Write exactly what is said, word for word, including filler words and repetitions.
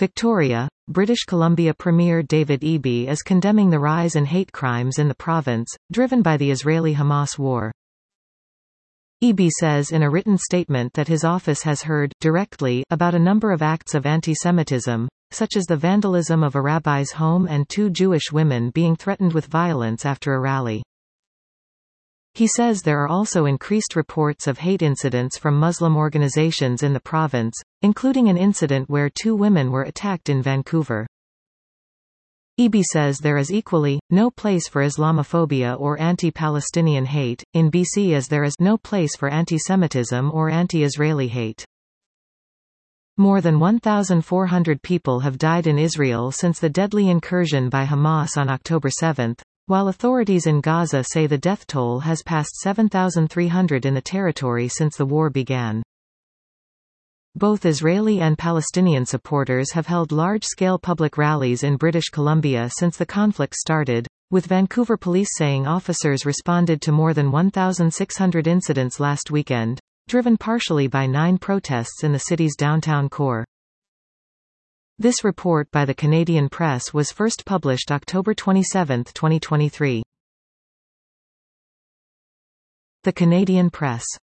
Victoria, British Columbia Premier David Eby is condemning the rise in hate crimes in the province, driven by the Israeli-Hamas war. Eby says in a written statement that his office has heard, directly, about a number of acts of anti-Semitism, such as the vandalism of a rabbi's home and two Jewish women being threatened with violence after a rally. He says there are also increased reports of hate incidents from Muslim organizations in the province, including an incident where two women were attacked in Vancouver. Eby says there is equally no place for Islamophobia or anti-Palestinian hate in B C as there is no place for anti-Semitism or anti-Israeli hate. More than one thousand four hundred people have died in Israel since the deadly incursion by Hamas on October seventh, while authorities in Gaza say the death toll has passed seven thousand three hundred in the territory since the war began. Both Israeli and Palestinian supporters have held large-scale public rallies in British Columbia since the conflict started, with Vancouver police saying officers responded to more than one thousand six hundred incidents last weekend, driven partially by nine protests in the city's downtown core. This report by the Canadian Press was first published October twenty-seventh, twenty twenty-three. The Canadian Press.